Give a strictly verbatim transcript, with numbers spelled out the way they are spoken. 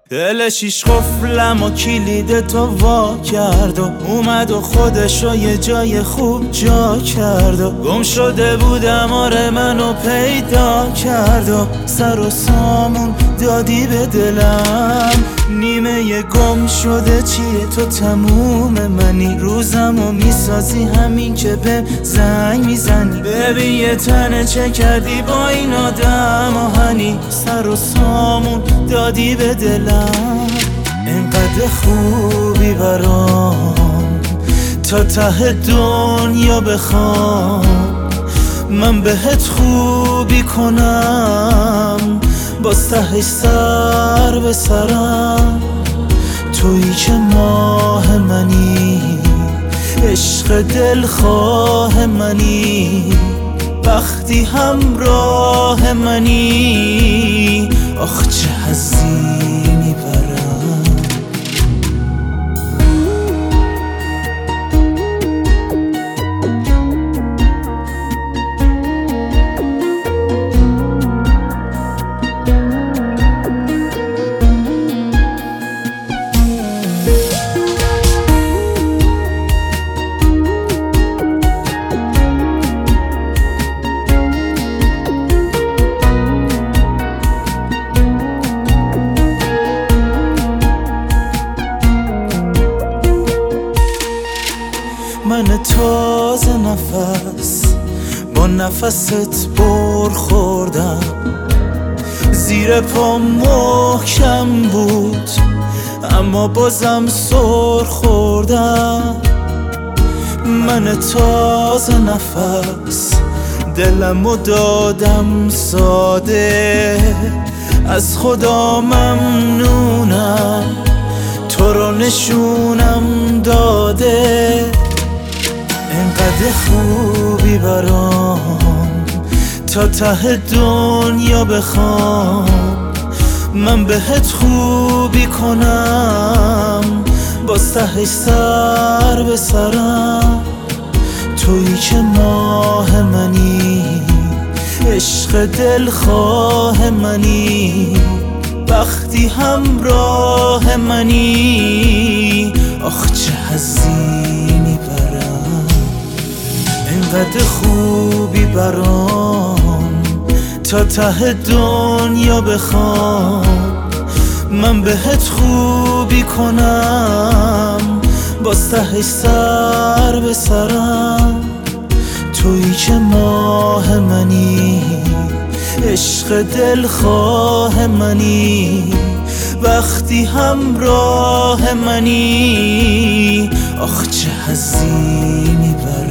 دلشیش قفلم و کلید تو وا کرد و اومد و خودشو یه جای خوب جا کرد و گم شده بودم آره منو پیدا کرد و سر و سامون دادی به دلم. نیمه ی گم شده چیه تو تموم منی، روزمو میسازی همین که به زنگ میزنی. ببین یه تنه چه کردی با این آدم آهنی، سر و سامون دادی به دلم. اینقدر خوبی برام تا ته دنیا بخوام، من بهت خوبی کنم باز تهش سر به سرم. تویی که ماه منی، عشق دلخواه منی، وقتی همراه منی آخ چه حزی میبرم. من تازه نفس با نفست بر خوردم، زیر پا محکم بود اما بازم سر خوردم. من تازه نفس دلمو دادم ساده، از خدا ممنونم تو رو نشونم داده. اینقدر خوبی برام تا ته دنیا بخوام، من بهت خوبی کنم باز تهش سر به سرم. تویی که ماه منی، عشق دلخواه منی، وقتی همراه منی آخ چه حزینی برم. اینقدر خوبی برام تا ته دنیا بخوام، من بهت خوبی کنم باز تهش سر به سرم. تویی که ماه منی، عشق دلخواه منی، وقتی همراه منی آخ چه حزینی برم.